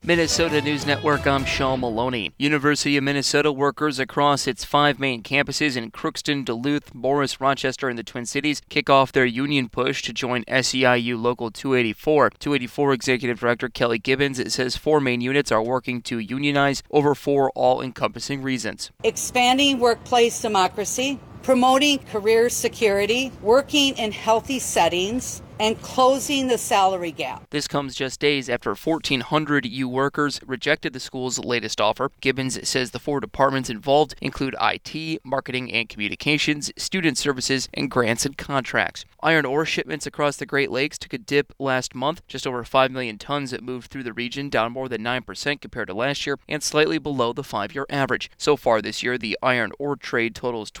Minnesota News Network, I'm Sean Maloney. University of Minnesota workers across its 5 main campuses in Crookston, Duluth, Morris, Rochester, and the Twin Cities kick off their union push to join SEIU Local 284. 284 Executive Director Kelly Gibbons says 4 main units are working to unionize over 4 all-encompassing reasons. Expanding workplace democracy, promoting career security, working in healthy settings, and closing the salary gap. This comes just days after 1,400 U workers rejected the school's latest offer. Gibbons says the 4 departments involved include IT, marketing and communications, student services, and grants and contracts. Iron ore shipments across the Great Lakes took a dip last month. Just over 5 million tons moved through the region, down more than 9% compared to last year, and slightly below the 5-year average. So far this year, the iron ore trade totals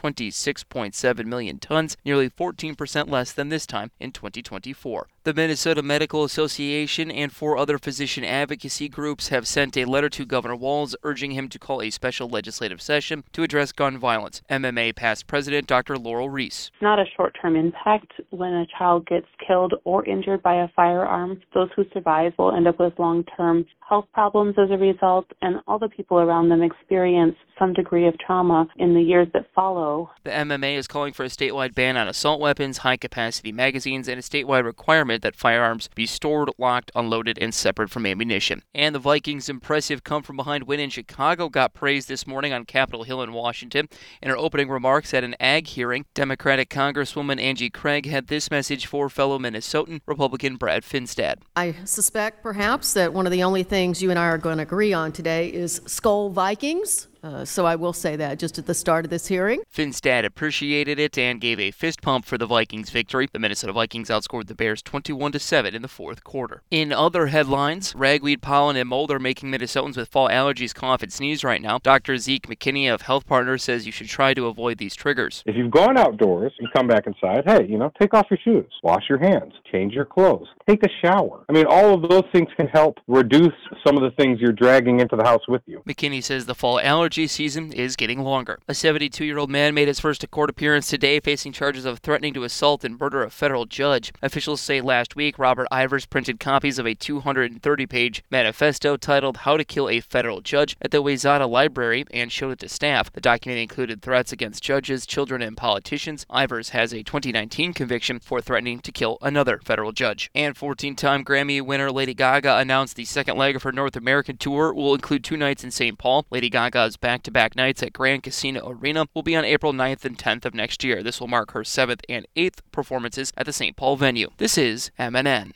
26.7 million tons, nearly 14% less than this time in 2024. The Minnesota Medical Association and 4 other physician advocacy groups have sent a letter to Governor Walz urging him to call a special legislative session to address gun violence. MMA past president Dr. Laurel Reese. It's not a short-term impact when a child gets killed or injured by a firearm. Those who survive will end up with long-term health problems as a result, and all the people around them experience some degree of trauma in the years that follow. The MMA is calling for a statewide ban on assault weapons, high-capacity magazines, and a statewide requirement that firearms be stored, locked, unloaded, and separate from ammunition. And the Vikings' impressive come-from-behind win in Chicago got praised this morning on Capitol Hill in Washington. In her opening remarks at an ag hearing, Democratic Congresswoman Angie Craig had this message for fellow Minnesotan Republican Brad Finstad. I suspect, perhaps, that one of the only things you and I are going to agree on today is Skol Vikings. So I will say that just at the start of this hearing. Finstad appreciated it and gave a fist pump for the Vikings' victory. The Minnesota Vikings outscored the Bears 21-7 in the 4th quarter. In other headlines, ragweed, pollen, and mold are making Minnesotans with fall allergies cough and sneeze right now. Dr. Zeke McKinney of Health Partners says you should try to avoid these triggers. If you've gone outdoors and come back inside, hey, take off your shoes, wash your hands, change your clothes, take a shower. All of those things can help reduce some of the things you're dragging into the house with you. McKinney says the fall allergy season is getting longer. A 72-year-old man made his first court appearance today, facing charges of threatening to assault and murder a federal judge. Officials say last week Robert Ivers printed copies of a 230-page manifesto titled How to Kill a Federal Judge at the Wayzata Library and showed it to staff. The document included threats against judges, children, and politicians. Ivers has a 2019 conviction for threatening to kill another federal judge. And 14-time Grammy winner Lady Gaga announced the second leg of her North American tour will include 2 nights in St. Paul. Lady Gaga's back-to-back nights at Grand Casino Arena will be on April 9th and 10th of next year. This will mark her 7th and 8th performances at the St. Paul venue. This is MNN.